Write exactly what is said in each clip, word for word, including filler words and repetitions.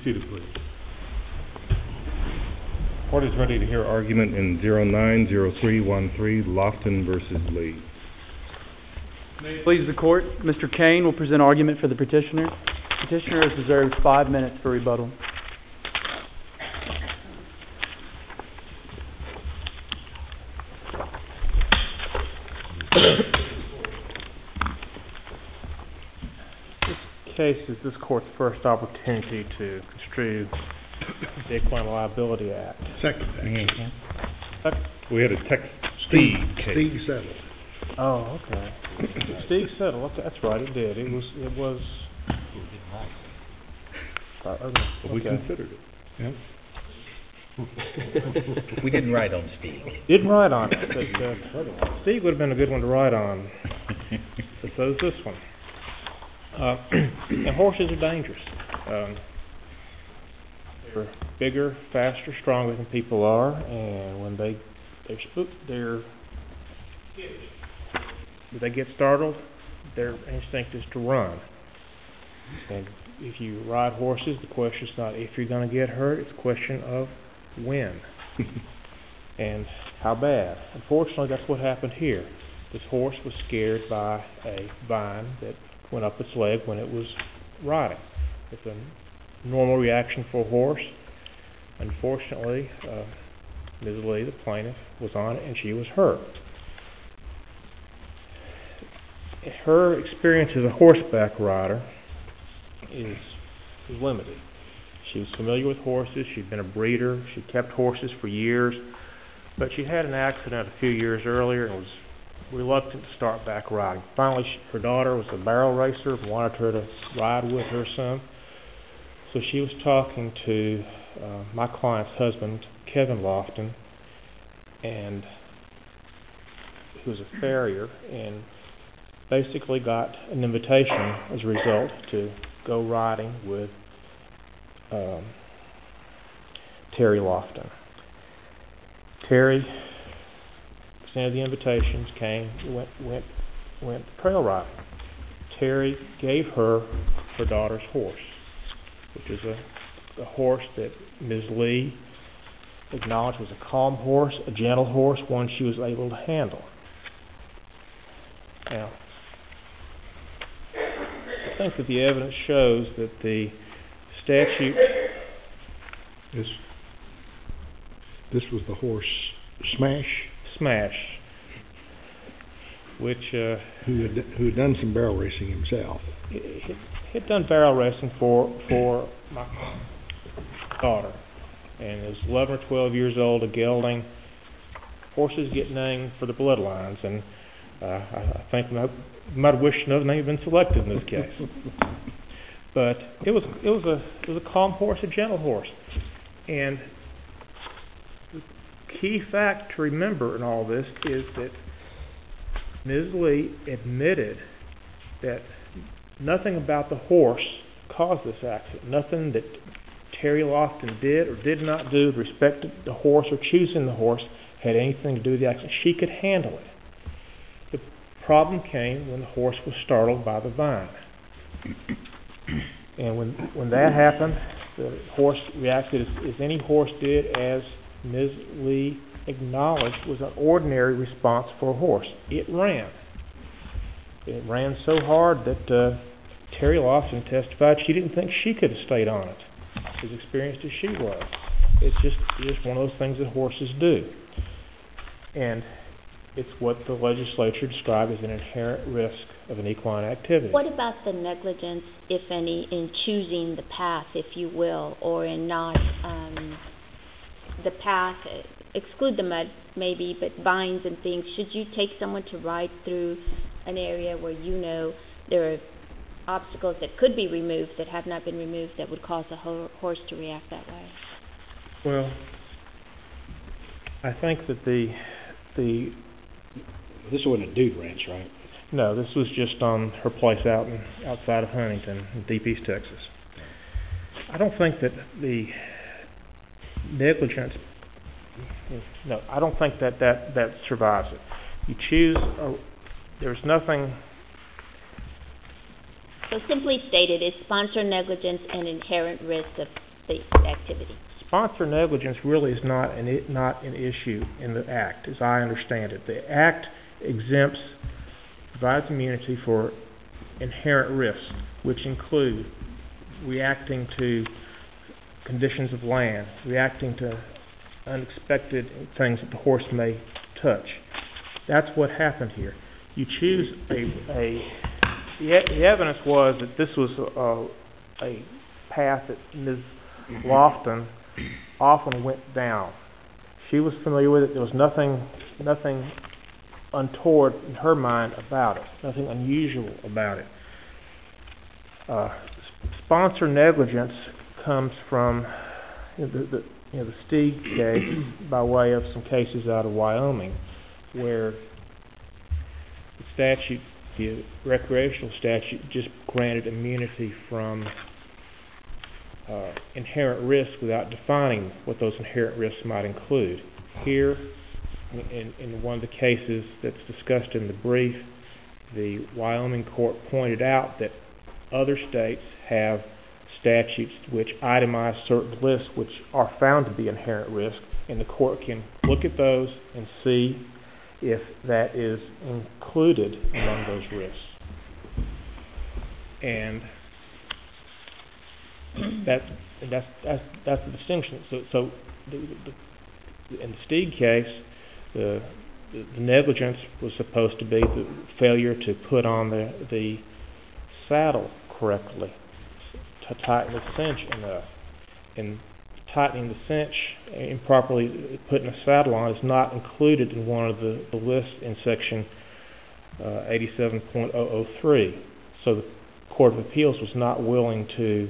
seated, please. Court is ready to hear argument in zero nine zero three one three, Lofton versus Lee. May it please the Court, Mister Kane will present argument for the petitioner. Petitioner has reserved five minutes for rebuttal. This case is this Court's first opportunity to construe the Equine Liability Act. Second, actually. Mm-hmm. We had a Tex Steig case. Steig settled. Oh, okay. Steig settled. Okay, that's right. It did. It was. It was. Uh, okay. But we considered it. Yep. We didn't write on Steig. Didn't write on it, but uh, Steig would have been a good one to write on. But so is this one. Uh, and horses are dangerous. Um, they're bigger, faster, stronger than people are, and when they they're spooked, they're when they get startled, their instinct is to run. And if you ride horses, the question is not if you're going to get hurt; it's a question of when and how bad. Unfortunately, that's what happened here. This horse was scared by a vine that went up its leg when it was riding. It's a normal reaction for a horse. Unfortunately, uh, Miz Lee, the plaintiff, was on it and she was hurt. Her experience as a horseback rider is, is limited. She was familiar with horses. She'd been a breeder. She kept horses for years. But she had an accident a few years earlier and was reluctant to start back riding. Finally, she, her daughter was a barrel racer and wanted her to ride with her some. So she was talking to uh, my client's husband, Kevin Lofton, and who was a farrier, and basically got an invitation as a result to go riding with um, Terry Lofton. Terry extended the invitations, came, went, went, went trail riding. Terry gave her her daughter's horse, which is a, a horse that Miz Lee acknowledged was a calm horse, a gentle horse, one she was able to handle. Now, I think that the evidence shows that the statute... This, this was the horse Smash? Smash, which uh, who had who had done some barrel racing himself. He had done barrel racing for for my daughter, and is eleven or twelve years old, a gelding. Horses get named for the bloodlines, and uh, I, I think I might have wished another name had been selected in this case. But it was it was a it was a calm horse, a gentle horse, and key fact to remember in all this is that Miz Lee admitted that nothing about the horse caused this accident. Nothing that Terry Lofton did or did not do with respect to the horse or choosing the horse had anything to do with the accident. She could handle it. The problem came when the horse was startled by the vine. And when when that happened, the horse reacted as, as any horse did, as Miz Lee acknowledged was an ordinary response for a horse. It ran. It ran so hard that uh, Terry Lofton testified she didn't think she could have stayed on it, as experienced as she was. It's just, it's just one of those things that horses do. And it's what the legislature described as an inherent risk of an equine activity. What about the negligence, if any, in choosing the path, if you will, or in not um, the path, exclude the mud maybe, but vines and things? Should you take someone to ride through an area where you know there are obstacles that could be removed that have not been removed that would cause a ho- horse to react that way? Well, I think that the the This wasn't a dude ranch, right? no, this was just on her place out in, outside of Huntington, in Deep East Texas. I don't think that the negligence. No, I don't think that that, that survives it. You choose. A, there's nothing. So simply stated, is sponsor negligence an inherent risk of the activity. Sponsor negligence really is not an, i- not an issue in the Act, as I understand it. The Act exempts, provides immunity for inherent risks, which include reacting to conditions of land, reacting to unexpected things that the horse may touch. That's what happened here. You choose a, a the, e- the evidence was that this was a, a path that Miz Lofton often went down. She was familiar with it. There was nothing, nothing untoward in her mind about it, nothing unusual about it. Uh, sponsor negligence comes from you know, the, the, you know, the Stieg case by way of some cases out of Wyoming, where the statute, the recreational statute, just granted immunity from uh, inherent risk without defining what those inherent risks might include. Here, in, in one of the cases that's discussed in the brief, the Wyoming court pointed out that other states have statutes which itemize certain lists which are found to be inherent risk, and the court can look at those and see if that is included among those risks. And that, that's, that's, that's the distinction. So, so the, the, in the Stieg case, the, the, the negligence was supposed to be the failure to put on the, the saddle correctly, to tighten the cinch enough. And tightening the cinch, improperly putting a saddle on, is not included in one of the, the lists in section uh, eighty-seven point oh oh three. So the Court of Appeals was not willing to,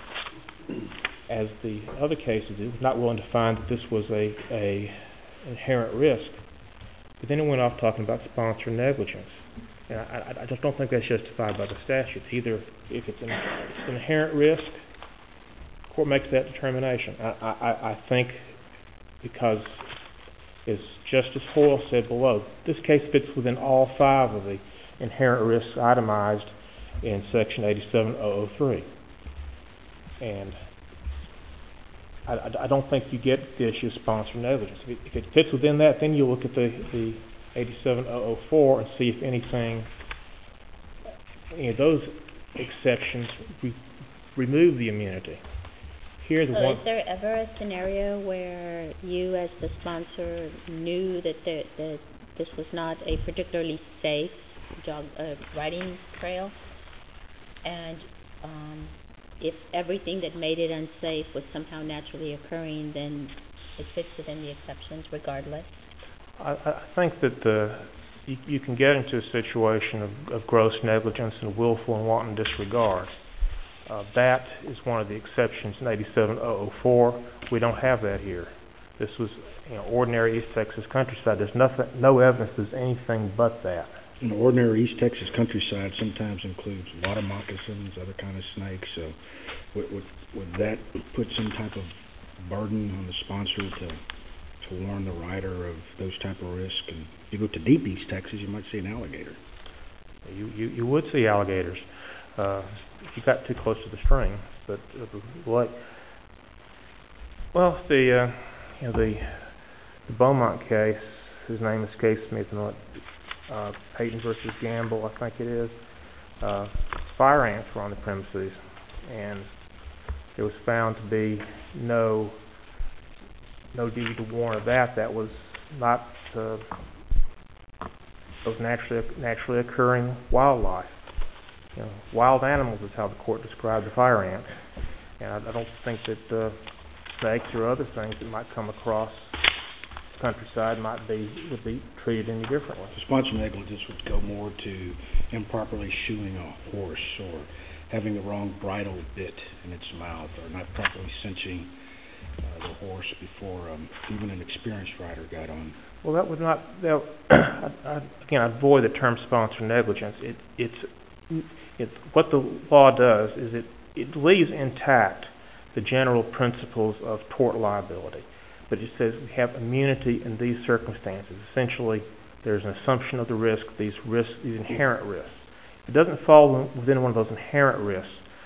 as the other cases did, was not willing to find that this was a, a inherent risk. But then it went off talking about sponsor negligence. And I, I, I just don't think that's justified by the statute. Either if it's an, it's an inherent risk, the court makes that determination. I, I, I think because, as Justice Hoyle said below, this case fits within all five of the inherent risks itemized in section eighty-seven point oh oh three. And I, I, I don't think you get the issue of sponsor negligence. If it, if it fits within that, then you look at the, the eighty-seven point oh oh four and see if anything, any of those exceptions re- remove the immunity. Here, the So one. is there ever a scenario where you, as the sponsor, knew that, there, that this was not a particularly safe jog, uh, riding trail, and um, if everything that made it unsafe was somehow naturally occurring, then it fits within the exceptions regardless? I, I think that the, you, you can get into a situation of, of gross negligence and willful and wanton disregard. Uh, that is one of the exceptions in eighty-seven point oh oh four. We don't have that here. This was, you know, ordinary East Texas countryside. There's nothing, no evidence there's anything but that. And ordinary East Texas countryside sometimes includes water moccasins, other kind of snakes. So would, would, would that put some type of burden on the sponsor to to warn the rider of those type of risks? And if you go to deep East Texas, you might see an alligator. You, you, you would see alligators uh, if you got too close to the stream. But uh, like, well, the uh, you know the, the Beaumont case, whose name escapes me at the moment, uh, Peyton versus Gamble, I think it is. Uh, fire ants were on the premises, and there was found to be no no duty to warn of that. That was not uh, of naturally naturally occurring wildlife. You know, wild animals is how the court described the fire ants, and I, I don't think that uh, snakes or other things that might come across the countryside might be would be treated any differently. So sponsor negligence would go more to improperly shoeing a horse, or having the wrong bridle bit in its mouth, or not properly cinching uh, the horse before um, even an experienced rider got on. Well, that would not. That, I, I, again, I'd avoid the term sponsor negligence. It, it's it, what the law does is it, it leaves intact the general principles of tort liability, but it says we have immunity in these circumstances. Essentially, there's an assumption of the risk, these risks, these inherent risks. If it doesn't fall within one of those inherent risks,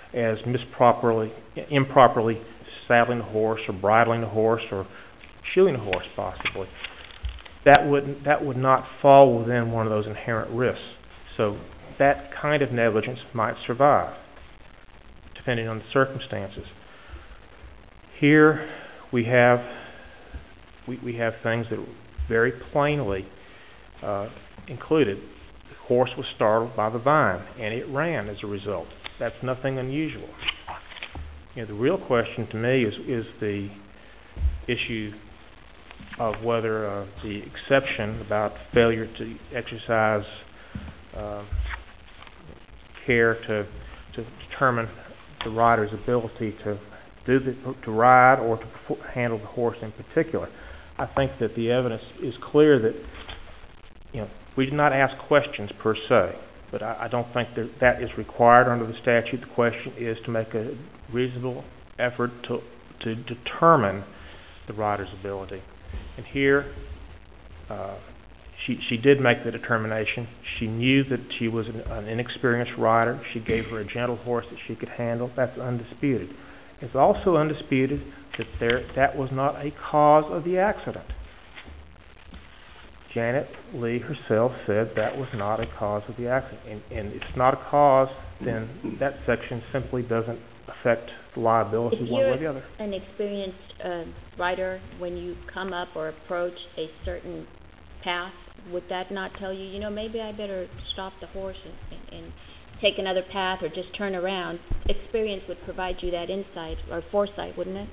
as misproperly, improperly saddling the horse or bridling the horse or shoeing the horse possibly. That would, that would not fall within one of those inherent risks. So that kind of negligence might survive, depending on the circumstances. Here we have, we, we have things that very plainly uh, included. The horse was startled by the vine, and it ran as a result. That's nothing unusual. You know, the real question to me is, is the issue of whether uh, the exception about failure to exercise uh, care to, to determine the rider's ability to do the, to ride or to handle the horse in particular. I think that the evidence is clear that, you know, we did not ask questions per se, but I, I don't think that that is required under the statute. The question is to make a reasonable effort to to determine the rider's ability. And here, uh, she she did make the determination. She knew that she was an, an inexperienced rider. She gave her a gentle horse that she could handle. That's undisputed. It's also undisputed that there that was not a cause of the accident. Janet Lee herself said that was not a cause of the accident. And, and if it's not a cause, then that section simply doesn't affect the liability If one way or the you're other. an experienced uh, rider, when you come up or approach a certain path, would that not tell you, you know, maybe I better stop the horse and, and, and take another path or just turn around? Experience would provide you that insight or foresight, wouldn't it?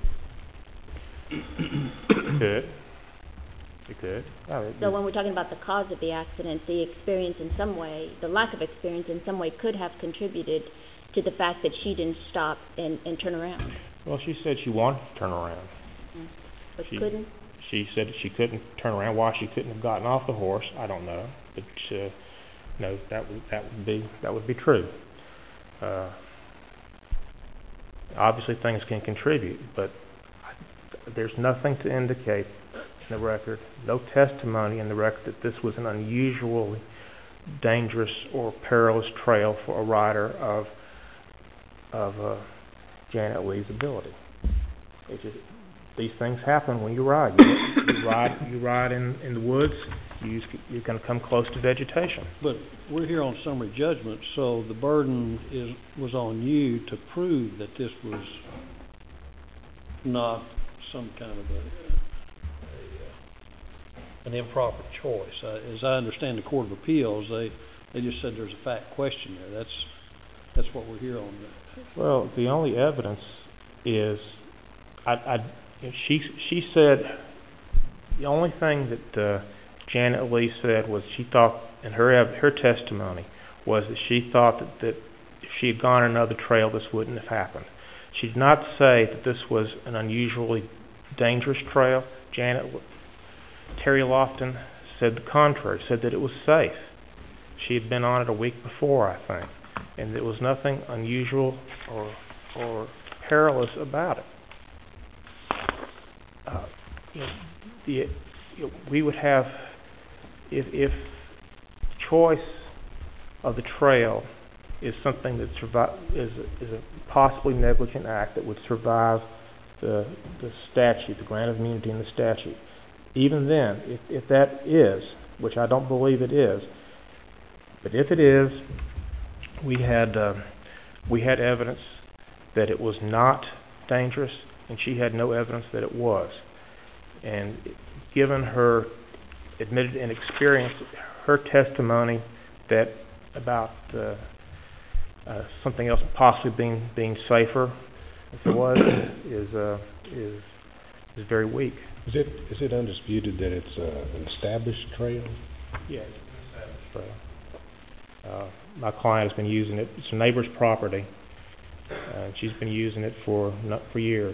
It could. It could. Oh, it, So when we're talking about the cause of the accident, the experience in some way, the lack of experience in some way could have contributed to the fact that she didn't stop and, and turn around. well, she said she wanted to turn around. But She- couldn't? She said she couldn't turn around. Why she couldn't have gotten off the horse, I don't know. But uh, no, that would that would be that would be true. Uh, obviously, things can contribute, but there's nothing to indicate in the record, no testimony in the record that this was an unusually dangerous or perilous trail for a rider of of uh, Janet Lee's ability. It just, these things happen when you ride. You, you ride, you ride in, in the woods. You, you're going to come close to vegetation. But we're here on summary judgment, so the burden is was on you to prove that this was not some kind of a, a uh, an improper choice. Uh, as I understand the Court of Appeals, they they just said there's a fact question there. That's that's what we're here on. Well, the only evidence is, I, I, she she said the only thing that uh, Janet Lee said was she thought, in her her testimony, was that she thought that, that if she had gone another trail, this wouldn't have happened. She did not say that this was an unusually dangerous trail. Janet Terry Lofton said the contrary, said that it was safe. She had been on it a week before, I think, and there was nothing unusual or or perilous about it. Uh, you know, the, you know, we would have, if, if choice of the trail is something that survive, is, a, is a possibly negligent act that would survive the, the statute, the grant of immunity in the statute. Even then, if, if that is, which I don't believe it is, but if it is, we had uh, we had evidence that it was not dangerous, and she had no evidence that it was. And given her admitted inexperience, her testimony that about uh, uh, something else possibly being being safer, if it was, is uh, is is very weak. Is it is it undisputed that it's uh, an established trail? Yeah, it's an established trail. Uh, my client has been using it. It's a neighbor's property, uh, and she's been using it for not for years.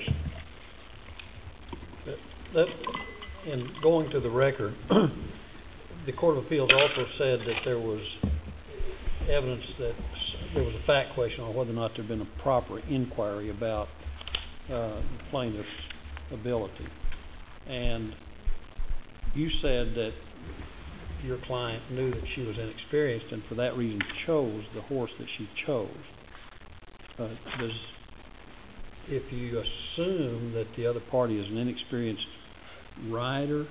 That, that, in going to the record, the Court of Appeals also said that there was evidence that there was a fact question on whether or not there had been a proper inquiry about uh, the plaintiff's ability. And you said that your client knew that she was inexperienced and for that reason chose the horse that she chose. Uh, does, if you assume that the other party is an inexperienced rider,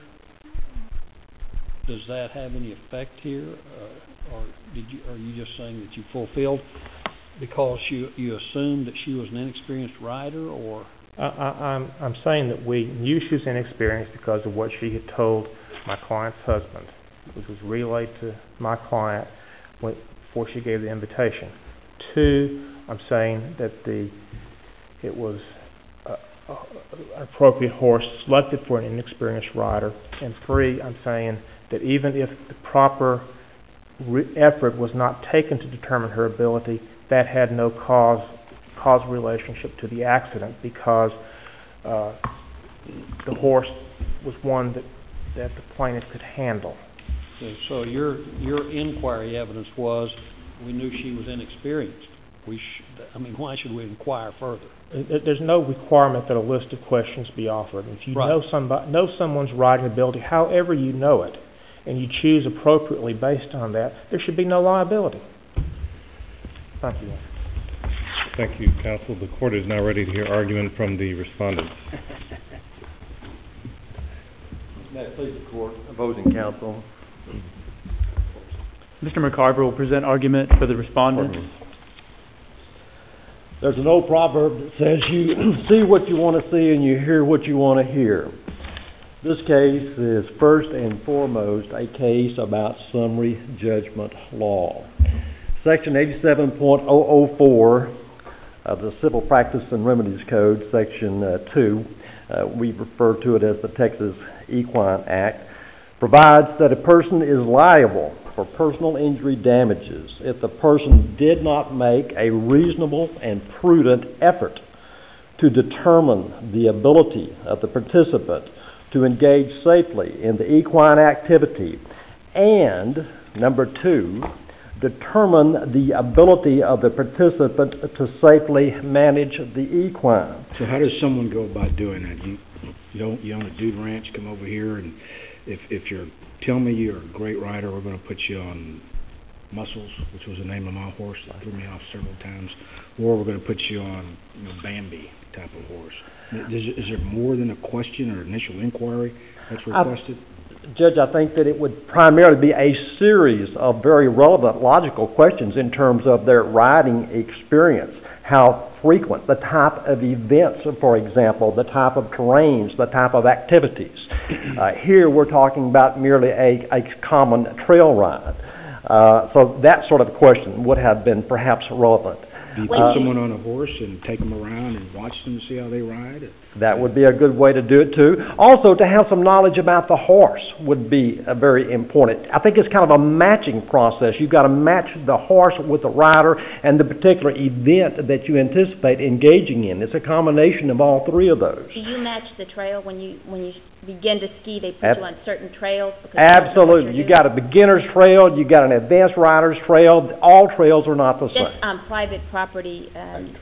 does that have any effect here, uh, or did you? Are you just saying that you fulfilled because you you assumed that she was an inexperienced rider, or? I, I, I'm, I'm saying that we knew she was inexperienced because of what she had told my client's husband, which was relayed to my client when, before she gave the invitation. Two, I'm saying that the it was a, a, an appropriate horse selected for an inexperienced rider. And three, I'm saying that even if the proper re- effort was not taken to determine her ability, that had no cause cause relationship to the accident, because uh, the horse was one that, that the plaintiff could handle. So, so your your inquiry evidence was we knew she was inexperienced. We sh- I mean, why should we inquire further? There's no requirement that a list of questions be offered. If you right. know somebody, know someone's riding ability, however you know it, and you choose appropriately based on that, there should be no liability. Thank you. Thank you, counsel. The court is now ready to hear argument from the respondents. May it please the court, opposing counsel. Mister McCarver will present argument for the respondent. There's an old proverb that says you see what you want to see and you hear what you want to hear. This case is first and foremost a case about summary judgment law. Section eighty-seven point oh oh four of the Civil Practice and Remedies Code, Section uh, two, uh, we refer to it as the Texas Equine Act, provides that a person is liable for personal injury damages if the person did not make a reasonable and prudent effort to determine the ability of the participant to engage safely in the equine activity, and, number two, determine the ability of the participant to safely manage the equine. So how does someone go about doing that? You you don't you own a dude ranch, come over here, and if if you're tell me you're a great rider, we're going to put you on Muscles, which was the name of my horse that threw me off several times, or we're going to put you on, you know, Bambi type of horse. Is, is there more than a question or initial inquiry that's requested? I, Judge, I think that it would primarily be a series of very relevant logical questions in terms of their riding experience. How frequent, the type of events, for example, the type of terrains, the type of activities. Uh, here we're talking about merely a, a common trail ride. Uh, so that sort of question would have been perhaps relevant. Do you put uh, someone on a horse and take them around and watch them and see how they ride? That would be a good way to do it too. Also, to have some knowledge about the horse would be uh, very important. I think it's kind of a matching process. You've got to match the horse with the rider and the particular event that you anticipate engaging in. It's a combination of all three of those. Do you match the trail when you when you begin to ski? They put Ab- you on certain trails? Because Absolutely. You got a beginner's trail. You got an advanced rider's trail. All trails are not the Just same. Just on private property, um,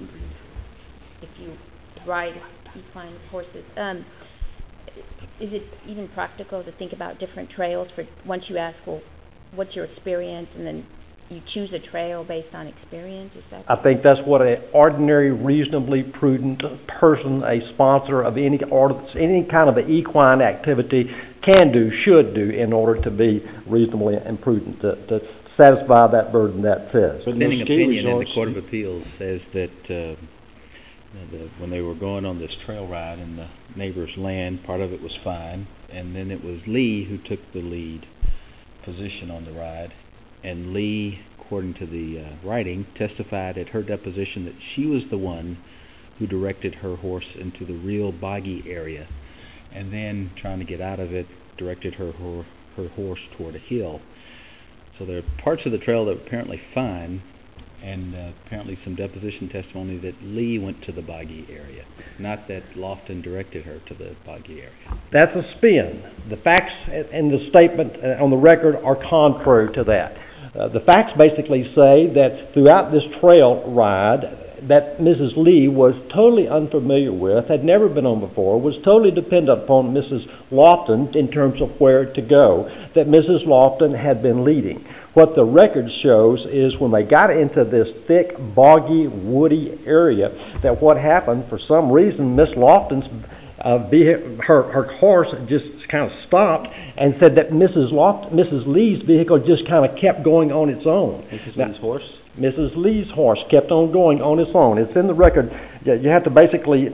if you ride equine horses, um, is it even practical to think about different trails for once you ask, well, what's your experience, and then you choose a trail based on experience? Is that? I think that's what an ordinary, reasonably prudent person, a sponsor of any or any kind of an equine activity, can do, should do, in order to be reasonably and prudent to, to satisfy that burden that says. The dissenting opinion in the Court of Appeals says that uh, the, when they were going on this trail ride in the neighbor's land, part of it was fine, and then it was Lee who took the lead position on the ride. And Lee, according to the uh, writing, testified at her deposition that she was the one who directed her horse into the real boggy area, and then, trying to get out of it, directed her her, her horse toward a hill. So there are parts of the trail that were apparently fine, and uh, apparently some deposition testimony that Lee went to the boggy area, not that Lofton directed her to the boggy area. That's a spin. The facts in the statement on the record are contrary to that. Uh, the facts basically say that throughout this trail ride, that Missus Lee was totally unfamiliar with, had never been on before, was totally dependent upon Missus Lofton in terms of where to go, that Missus Lofton had been leading. What the record shows is when they got into this thick, boggy, woody area, that what happened, for some reason, Miss Lofton's uh, vehi- her, her horse just kind of stopped and said that Missus Loft, Missus Lee's vehicle just kind of kept going on its own. Missus Now, Lee's horse? Missus Lee's horse kept on going on its own. It's in the record. You have to basically,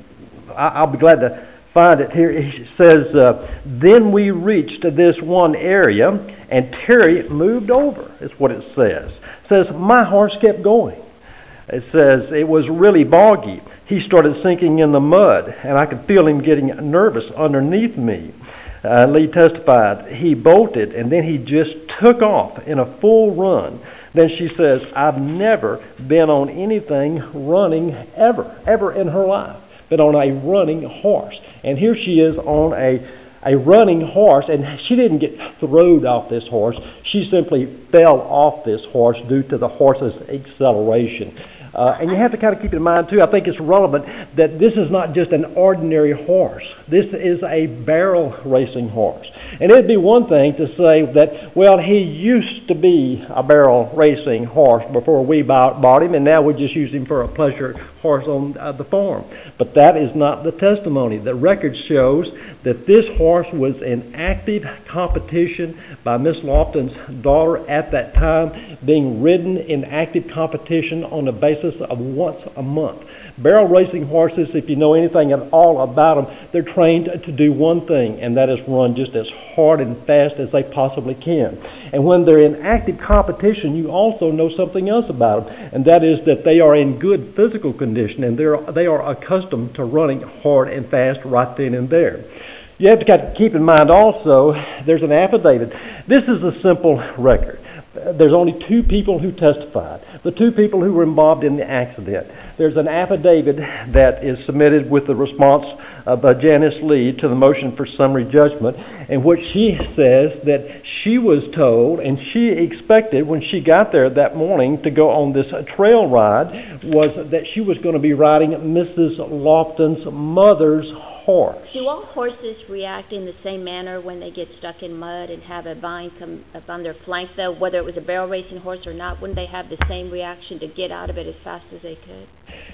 I'll be glad to find it here. It says, uh, then we reached this one area and Terry moved over, is what it says. It says, my horse kept going. It says it was really boggy. He started sinking in the mud and I could feel him getting nervous underneath me. Uh, Lee testified, he bolted and then he just took off in a full run. Then she says, I've never been on anything running ever, ever in her life, been on a running horse. And here she is on a, a running horse, and she didn't get thrown off this horse. She simply fell off this horse due to the horse's acceleration. Uh, and you have to kind of keep in mind, too, I think it's relevant that this is not just an ordinary horse. This is a barrel racing horse. And it'd be one thing to say that, well, he used to be a barrel racing horse before we bought, bought him, and now we just use him for a pleasure horse on uh, the farm. But that is not the testimony. The record shows that this horse was in active competition by Miss Lofton's daughter at that time, being ridden in active competition on the basis of once a month. Barrel racing horses, if you know anything at all about them, they're trained to do one thing, and that is run just as hard and fast as they possibly can. And when they're in active competition, you also know something else about them, and that is that they are in good physical condition, and they're, they are accustomed to running hard and fast right then and there. You have to keep in mind also, there's an affidavit. This is a simple record. There's only two people who testified, the two people who were involved in the accident. There's an affidavit that is submitted with the response of uh, Janice Lee to the motion for summary judgment, in which she says that she was told and she expected when she got there that morning to go on this trail ride was that she was going to be riding Missus Lofton's mother's horse. Do all horses react in the same manner when they get stuck in mud and have a vine come up on their flank, though, whether it was a barrel racing horse or not? Wouldn't they have the same reaction to get out of it as fast as they could?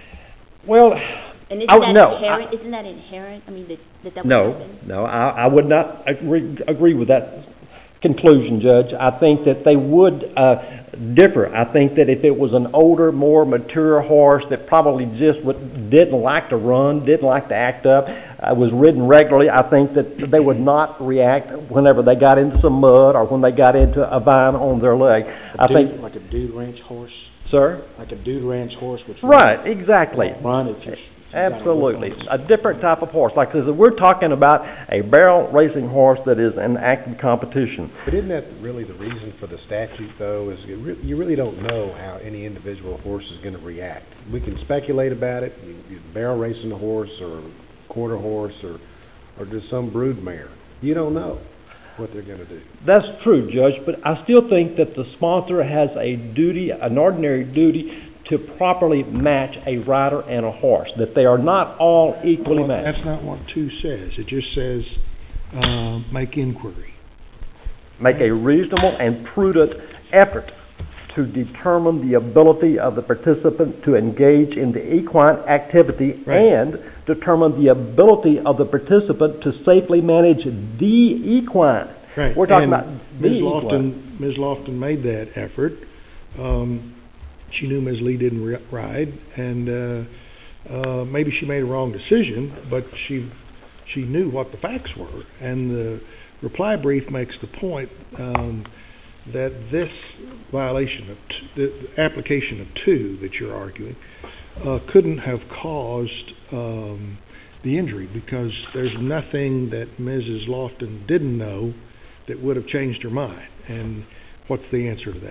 Well, and isn't I, that no, inherent? I, isn't that inherent? I mean, that that, that would no, happen? no, I, I would not agree, agree with that conclusion, Judge. I think that they would uh, differ. I think that if it was an older, more mature horse that probably just would, didn't like to run, didn't like to act up, uh, was ridden regularly, I think that they would not react whenever they got into some mud or when they got into a vine on their leg. A I dude, think, like a dude ranch horse. sir? Like a dude ranch horse, which Right, exactly. run if you. Absolutely. A different type of horse. Like I said, we're talking about a barrel racing horse that is in active competition. But isn't that really the reason for the statute, though, is you, re- you really don't know how any individual horse is going to react. We can speculate about it, you, you barrel racing a horse or a quarter horse or, or just some brood mare. You don't know what they're going to do. That's true, Judge, but I still think that the sponsor has a duty, an ordinary duty, to properly match a rider and a horse, that they are not all equally Well, matched. that's not what two says. It just says uh, make inquiry. Make a reasonable and prudent effort to determine the ability of the participant to engage in the equine activity Right. and determine the ability of the participant to safely manage the equine. Right. We're talking and about the Miz equine. Lofton, Miz Lofton made that effort. Um, she knew Miz Lee didn't ri- ride, and uh, uh, maybe she made a wrong decision, but she she knew what the facts were. And the reply brief makes the point um, that this violation of t- the application of two that you're arguing uh, couldn't have caused um, the injury because there's nothing that Missus Lofton didn't know that would have changed her mind. And what's the answer to that?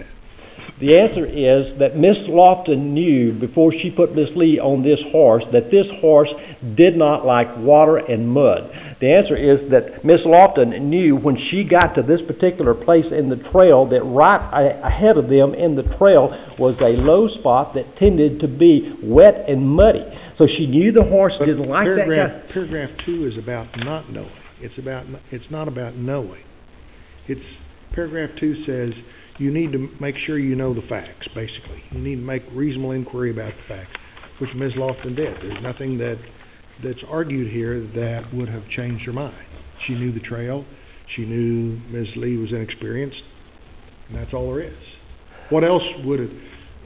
The answer is that Miss Lofton knew before she put Miss Lee on this horse that this horse did not like water and mud. The answer is that Miss Lofton knew when she got to this particular place in the trail that right ahead of them in the trail was a low spot that tended to be wet and muddy. So she knew the horse But didn't like paragraph, that. Kind Paragraph two is about not knowing. It's about. It's not about knowing. It's paragraph two says you need to make sure you know the facts. Basically, you need to make reasonable inquiry about the facts, which Miz Lofton did. There's nothing that that's argued here that would have changed her mind. She knew the trail. She knew Miz Lee was inexperienced, and that's all there is. What else would have?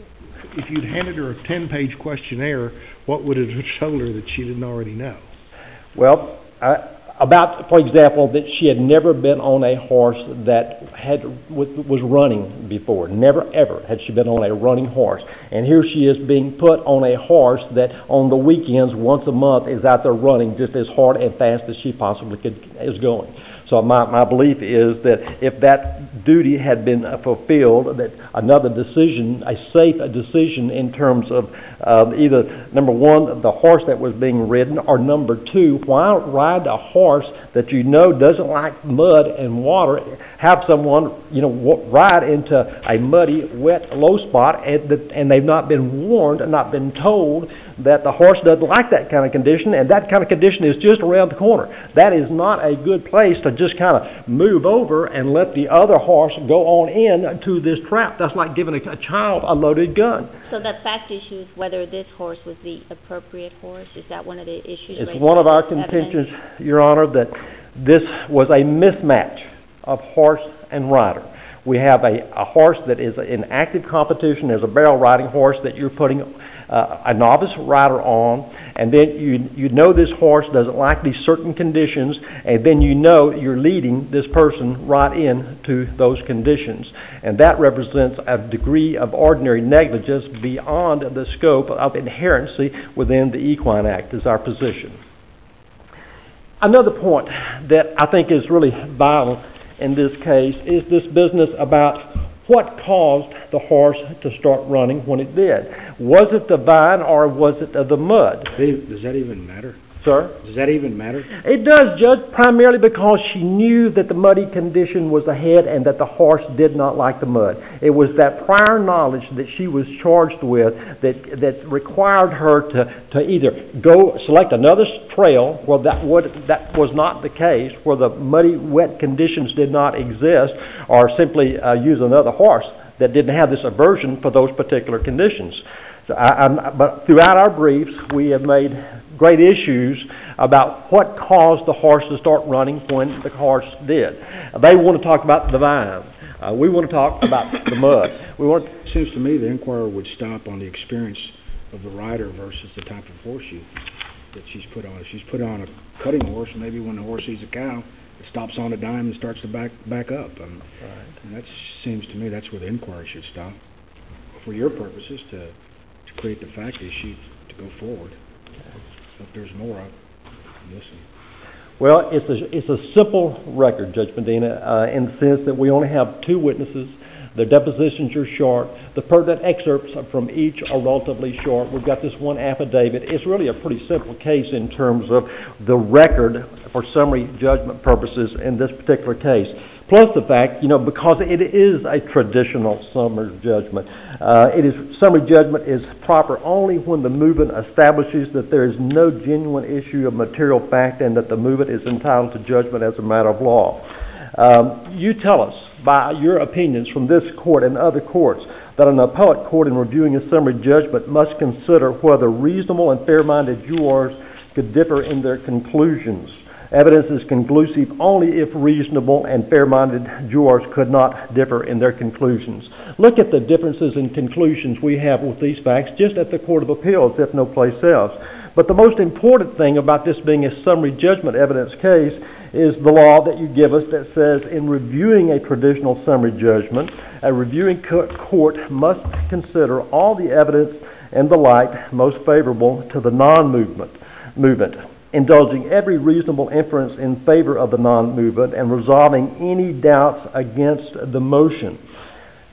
If you'd handed her a ten-page questionnaire, what would it have told her that she didn't already know? Well, I, about, for example, that she had never been on a horse that had was running before. Never, ever had she been on a running horse. And here she is being put on a horse that on the weekends, once a month, is out there running just as hard and fast as she possibly could, is going. So my, my belief is that if that duty had been fulfilled, that another decision, a safe decision in terms of uh, either, number one, the horse that was being ridden, or number two, why ride a horse that you know doesn't like mud and water, have someone, you know, w- ride into a muddy, wet, low spot, and, the, and they've not been warned and not been told that the horse doesn't like that kind of condition, and that kind of condition is just around the corner. That is not a good place to just kind of move over and let the other horse go on in to this trap. That's like giving a, a child a loaded gun. So the fact issue is whether this horse was the appropriate horse. Is that one of the issues? It's raised one of by our this contentions, evidence? Your Honor, that this was a mismatch of horse and rider. We have a, a horse that is in active competition as a barrel riding horse that you're putting uh, a novice rider on, and then you you know this horse doesn't like these certain conditions, and then you know you're leading this person right into those conditions. And that represents a degree of ordinary negligence beyond the scope of inherency within the Equine Act, is our position. Another point that I think is really vital in this case is this business about what caused the horse to start running when it did. Was it the vine or was it the mud? Does that even matter? Sir? Does that even matter? It does, Judge, primarily because she knew that the muddy condition was ahead and that the horse did not like the mud. It was that prior knowledge that she was charged with that that required her to, to either go select another trail where that would, that was not the case, where the muddy, wet conditions did not exist, or simply uh, use another horse that didn't have this aversion for those particular conditions. So I, I'm, but throughout our briefs, we have made great issues about what caused the horse to start running when the horse did. They want to talk about the vine. Uh, we want to talk about the mud. We want. It seems to me the inquiry would stop on the experience of the rider versus the type of horseshoe that she's put on. If she's put on a cutting horse, maybe when the horse sees a cow, it stops on a dime and starts to back back up. Um, Right. And that seems to me that's where the inquiry should stop. For your purposes, to, to create the fact issue to go forward. So if there's more, I'll listen. Well, it's a, it's a simple record, Judge Medina, uh, in the sense that we only have two witnesses. Their depositions are short. The pertinent excerpts from each are relatively short. We've got this one affidavit. It's really a pretty simple case in terms of the record for summary judgment purposes in this particular case. Plus the fact, you know, because it is a traditional summary judgment, uh, it is summary judgment is proper only when the movement establishes that there is no genuine issue of material fact and that the movement is entitled to judgment as a matter of law. Um, you tell us by your opinions from this court and other courts that an appellate court in reviewing a summary judgment must consider whether reasonable and fair-minded jurors could differ in their conclusions. Evidence is conclusive only if reasonable and fair-minded jurors could not differ in their conclusions. Look at the differences in conclusions we have with these facts just at the Court of Appeals, if no place else. But the most important thing about this being a summary judgment evidence case is the law that you give us that says in reviewing a traditional summary judgment, a reviewing court must consider all the evidence and the light most favorable to the non-movement movement, indulging every reasonable inference in favor of the non-movement and resolving any doubts against the motion.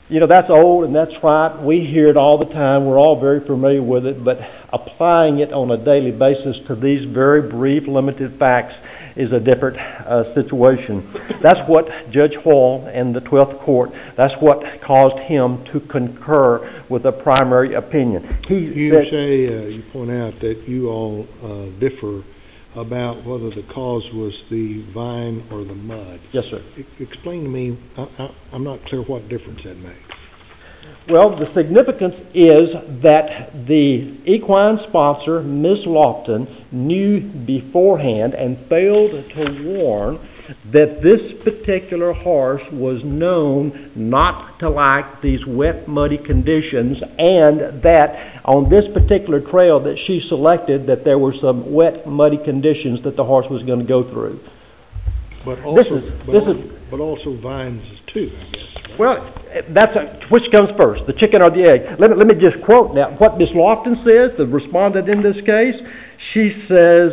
You know, that's old and that's right. We hear it all the time. We're all very familiar with it. But applying it on a daily basis to these very brief, limited facts is a different uh, situation. That's what Judge Hoyle in the twelfth Court, that's what caused him to concur with the primary opinion. He You said, say, uh, you point out that you all uh, differ about whether the cause was the vine or the mud. yes, sir. E- Explain to me, I, I, I'm not clear what difference that makes. Well, the significance is that the equine sponsor, Miz Lofton, knew beforehand and failed to warn that this particular horse was known not to like these wet, muddy conditions, and that on this particular trail that she selected, that there were some wet, muddy conditions that the horse was going to go through. But This also, is- but, this al- is- but also vines too, I guess. right? Well, that's a, which comes first, the chicken or the egg? Let me, let me just quote now what Miss Lofton says, the respondent in this case. She says,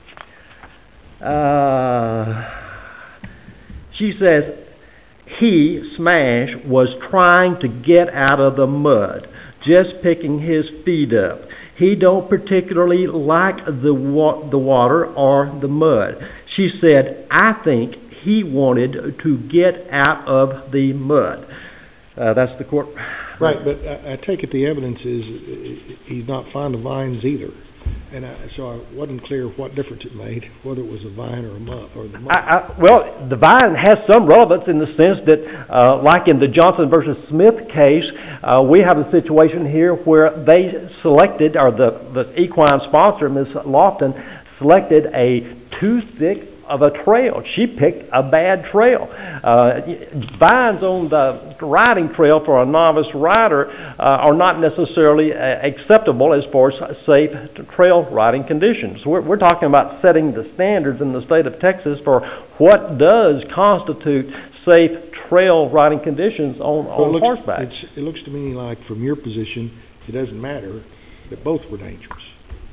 uh, she says, he, Smash, was trying to get out of the mud, just picking his feet up. He don't particularly like the wa- the water or the mud. She said, I think he wanted to get out of the mud. Uh, that's the court. Right, but I, I take it the evidence is uh, he's not fond of vines either. And I, so I wasn't clear what difference it made, whether it was a vine or a mud or the mud. I, I, well, the vine has some relevance in the sense that, uh, like in the Johnson versus Smith case, uh, we have a situation here where they selected, or the, the equine sponsor, Miz Lofton, selected a too thick of a trail. She picked a bad trail. Uh, vines on the riding trail for a novice rider uh, are not necessarily uh, acceptable as far as safe trail riding conditions. We're, we're talking about setting the standards in the state of Texas for what does constitute safe trail riding conditions on, Well, it on looks- horseback. it's- It looks to me like from your position, it doesn't matter, that both were dangerous.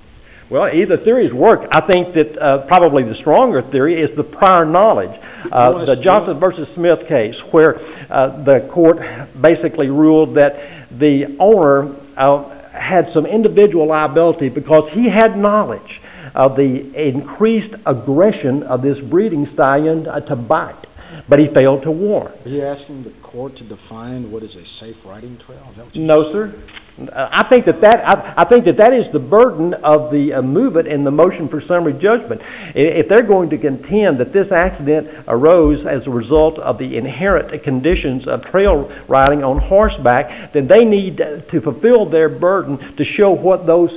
Well, either theories work. I think that uh, probably the stronger theory is the prior knowledge. Uh, Well, the that's- Johnson versus Smith case, where uh, the court basically ruled that the owner uh, had some individual liability because he had knowledge of the increased aggression of this breeding stallion uh, to bite, but he failed to warn. Are you asking the court to define what is a safe riding trail? Is that what you're No, sir. Uh, I think that that I, I think that that is the burden of the uh, movement in the motion for summary judgment. I- If they're going to contend that this accident arose as a result of the inherent conditions of trail riding on horseback, then they need to fulfill their burden to show what those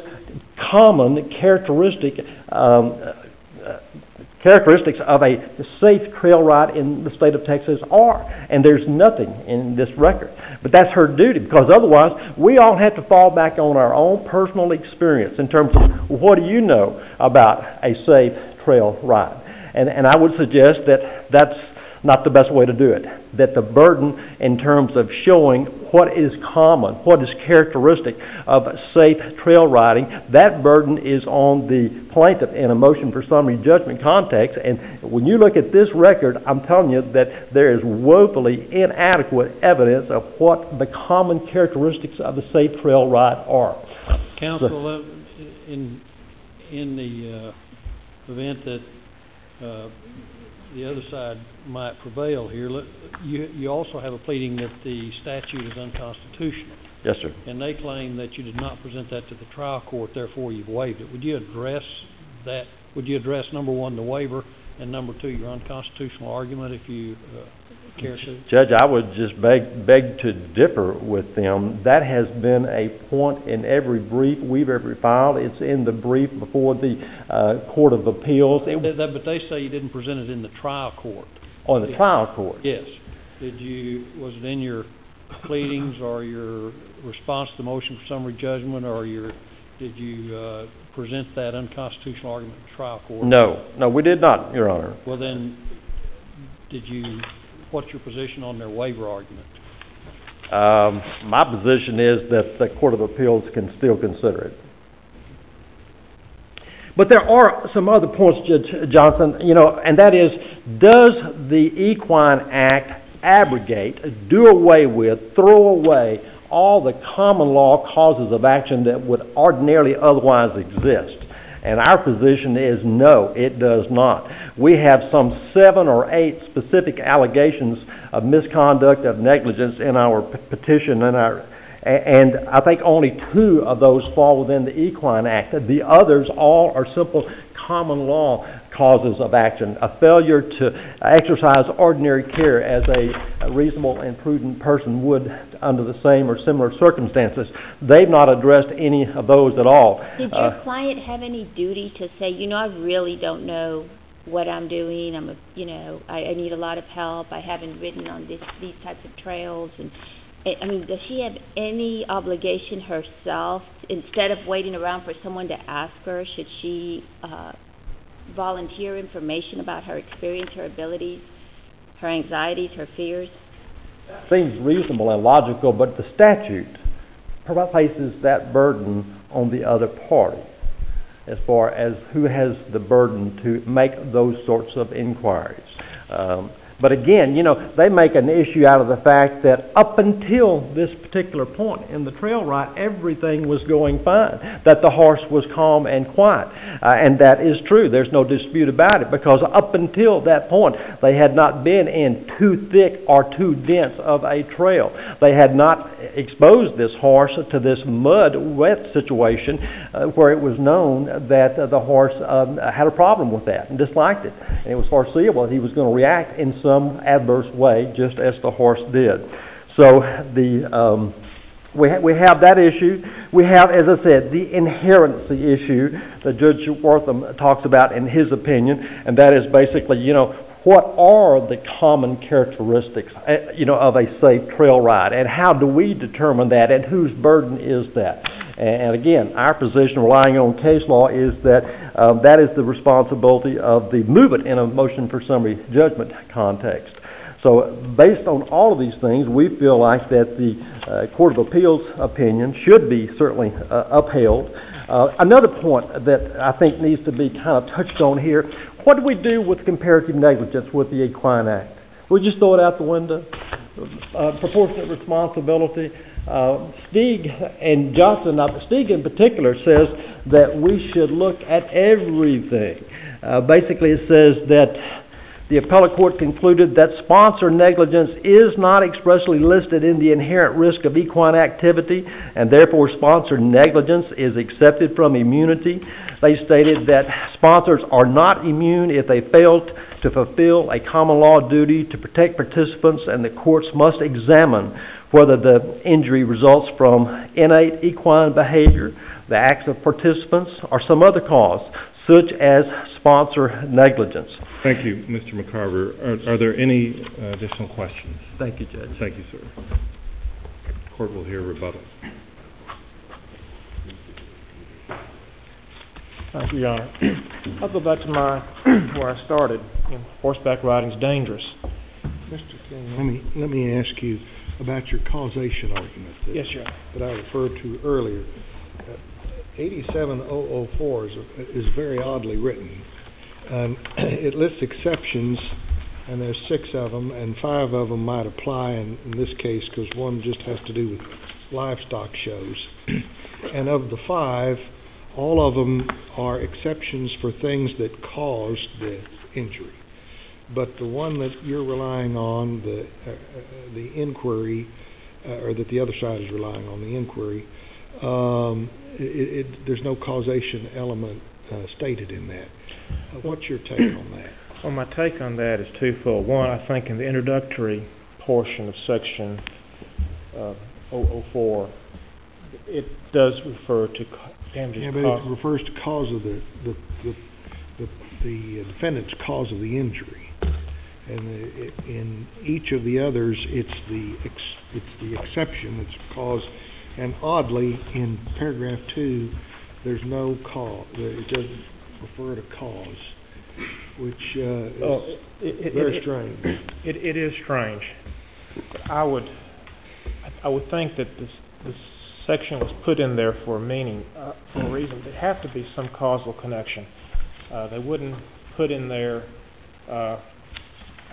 common characteristic um, uh, characteristics of a safe trail ride in the state of Texas are. And there's nothing in this record. But that's her duty, because otherwise we all have to fall back on our own personal experience in terms of what do you know about a safe trail ride. And, and I would suggest that that's not the best way to do it. That the burden in terms of showing what is common, what is characteristic of safe trail riding, that burden is on the plaintiff in a motion for summary judgment context. And when you look at this record, I'm telling you that there is woefully inadequate evidence of what the common characteristics of a safe trail ride are. Counsel, uh, in in the uh, event that uh, the other side might prevail here, let- you you also have a pleading that the statute is unconstitutional, Yes, sir. and they claim that you did not present that to the trial court, therefore you've waived it. Would you address that? Would you address, number one, the waiver, and number two, your unconstitutional argument, if you uh, care to? Judge, I would just beg, beg to differ with them. That has been a point in every brief we've ever filed. It's in the brief before the uh, Court of Appeals. It was That- But they say you didn't present it in the trial court. on the trial court. Yes. Did you, was it in your pleadings or your response to the motion for summary judgment, or your, did you uh, present that unconstitutional argument in the trial court? No, no, we did not, Your Honor. Well then, did you, what's your position on their waiver argument? Um, my position is that the Court of Appeals can still consider it. But there are some other points, Judge Johnson, you know, and that is, does the Equine Act abrogate, do away with, throw away all the common law causes of action that would ordinarily otherwise exist. And our position is no, it does not. We have some seven or eight specific allegations of misconduct, of negligence in our p- petition, and our, and I think only two of those fall within the Equine Act. The others all are simple common law causes of action. A failure to exercise ordinary care as a, a reasonable and prudent person would under the same or similar circumstances. They've not addressed any of those at all. Did your uh, client have any duty to say, you know, I really don't know what I'm doing. I'm, a, you know, I, I need a lot of help. I haven't ridden on this, these types of trails. And I mean, does she have any obligation herself, instead of waiting around for someone to ask her, should she uh, volunteer information about her experience, her abilities, her anxieties, her fears? Seems reasonable and logical, but the statute places that burden on the other party as far as who has the burden to make those sorts of inquiries. Um, But again, you know, they make an issue out of the fact that up until this particular point in the trail ride, everything was going fine, that the horse was calm and quiet. Uh, and that is true. There's no dispute about it, because up until that point, they had not been in too thick or too dense of a trail. They had not exposed this horse to this mud, wet situation uh, where it was known that uh, the horse um, had a problem with that and disliked it. And it was foreseeable that he was going to react in some some adverse way, just as the horse did. So the um, we ha- we have that issue. We have, as I said, the inherency issue that Judge Wortham talks about in his opinion, and that is basically, you know, what are the common characteristics, uh, you know, of a safe trail ride, and how do we determine that, and whose burden is that? And again, our position, relying on case law, is that um, that is the responsibility of the movement in a motion for summary judgment context. So based on all of these things, we feel like that the uh, Court of Appeals opinion should be certainly uh, upheld. Uh, another point that I think needs to be kind of touched on here, what do we do with comparative negligence with the Equine Act? We just throw it out the window? Uh, proportionate responsibility. Uh, Stieg and Johnson, uh, Stieg in particular, says that we should look at everything. Uh, basically, it says that the appellate court concluded that sponsor negligence is not expressly listed in the inherent risk of equine activity, and therefore sponsor negligence is accepted from immunity. They stated that sponsors are not immune if they fail to fulfill a common law duty to protect participants, and the courts must examine whether the injury results from innate equine behavior, the acts of participants, or some other cause, such as sponsor negligence. Thank you, Mister McCarver. Are, are there any uh, additional questions? Thank you, Judge. Thank you, sir. Court will hear rebuttal. Thank you, Your Honor. I'll go back to my where I started. Horseback riding is dangerous. Mister King, let me let me ask you about your causation argument that, yes, sir. that I referred to earlier. Uh, eighty-seven thousand four is, is very oddly written. Um, it lists exceptions, and there's six of them, and five of them might apply in, in this case because one just has to do with livestock shows. And of the five, all of them are exceptions for things that caused the injury. But the one that you're relying on, the uh, uh, the inquiry, uh, or that the other side is relying on, the inquiry, um, it, it, there's no causation element uh, stated in that. Uh, what's your take on that? Well, my take on that is twofold. One, I think in the introductory portion of Section uh, zero zero four, it does refer to damages. Yeah, but caused. it refers to cause of the the the, the, the defendant's cause of the injury. And the, in each of the others, it's the ex, it's the exception that's cause. And oddly, in paragraph two, there's no cause. It doesn't refer to cause, which uh, is oh, it, it, very it, strange. It, it is strange. I would I would think that this this section was put in there for a meaning, uh, for a reason. There have to be some causal connection. Uh, they wouldn't put in there. Uh,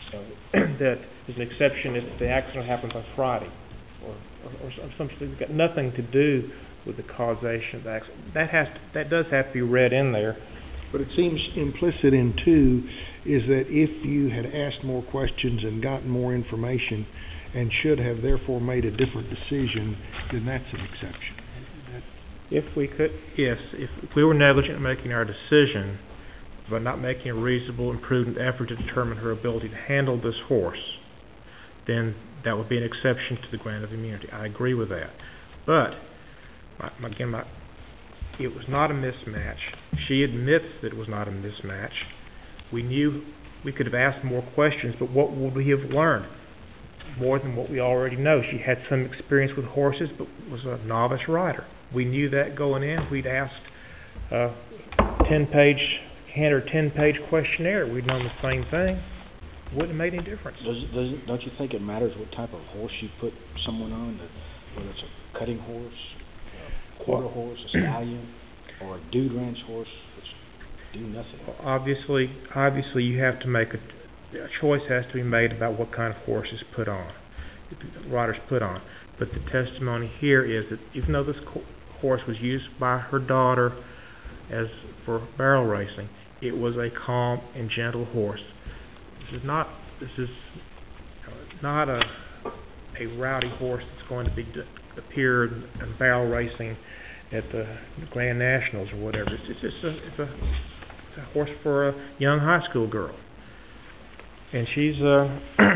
that is an exception if the accident happens on Friday, or, or, or something that's got nothing to do with the causation of the accident. That has to, that does have to be read in there. But it seems implicit in two is that if you had asked more questions and gotten more information and should have therefore made a different decision, then that's an exception. That, If we could, yes, if, if we were negligent in making our decision, but not making a reasonable and prudent effort to determine her ability to handle this horse, then that would be an exception to the grant of immunity. I agree with that. But, my, my, again, my, it was not a mismatch. She admits that it was not a mismatch. We knew we could have asked more questions, but what would we have learned? More than what we already know. She had some experience with horses, but was a novice rider. We knew that going in. We'd asked a ten-page, hand her ten-page questionnaire. We'd known the same thing. Wouldn't have made any difference. Does, does, don't you think it matters what type of horse you put someone on? That, whether it's a cutting horse, a quarter horse, a stallion, or a dude ranch horse, which do nothing. Well, obviously, obviously, you have to make a, a choice has to be made about what kind of horse is put on, the rider's put on. But the testimony here is that even though this co- horse was used by her daughter as for barrel racing, it was a calm and gentle horse. This is not this is not a a rowdy horse that's going to be d- appear in, in barrel racing at the Grand Nationals or whatever. It's, it's just a it's a it's a horse for a young high school girl, and she's uh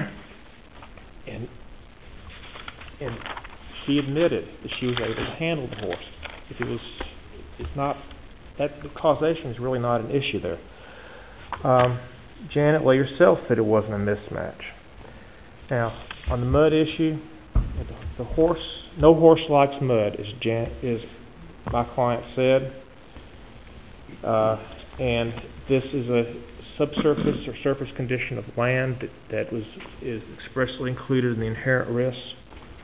and and she admitted that she was able to handle the horse. If it was, it's not that the causation is really not an issue there. Um, Janet Lee herself said it wasn't a mismatch. Now, on the mud issue, the, the horse, no horse likes mud, as Jan, as my client said, uh, and this is a subsurface or surface condition of land that, that was is expressly included in the inherent risks.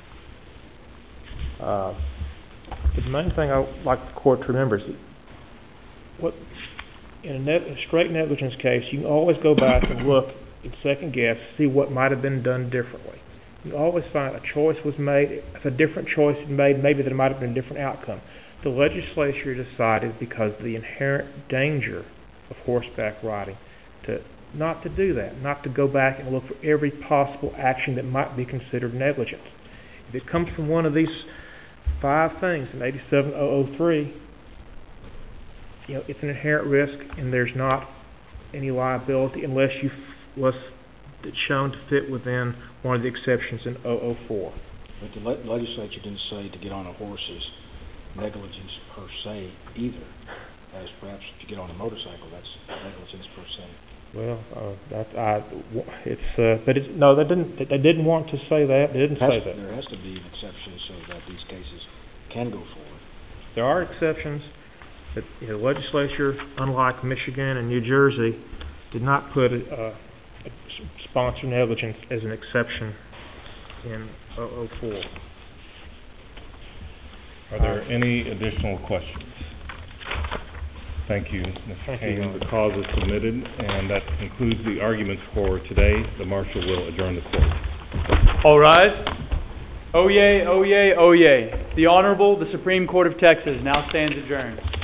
Uh, but the main thing I would like the court to remember is that what in a, ne- a straight negligence case, you can always go back and look and second guess, see what might have been done differently. You always find a choice was made, if a different choice was made, maybe there might have been a different outcome. The legislature decided, because of the inherent danger of horseback riding, to not to do that, not to go back and look for every possible action that might be considered negligence. If it comes from one of these five things in eighty-seven thousand three, you know, it's an inherent risk, and there's not any liability unless you unless it's shown to fit within one of the exceptions in oh oh four. But the le- legislature didn't say to get on a horse is negligence per se either, as perhaps if you get on a motorcycle, that's negligence per se. Well, uh, that I, it's, uh, but it's, no, they didn't. They didn't want to say that. They didn't Has, say that. There has to be an exception so that these cases can go forward. There are exceptions, but you know, the legislature, unlike Michigan and New Jersey, did not put a, a sponsor negligence as an exception in oh oh four. Are there any additional questions? Thank you, Mister Kane. The cause is submitted, and that concludes the arguments for today. The marshal will adjourn the court. All rise. Oyez, oyez, oyez. The Honorable, the Supreme Court of Texas now stands adjourned.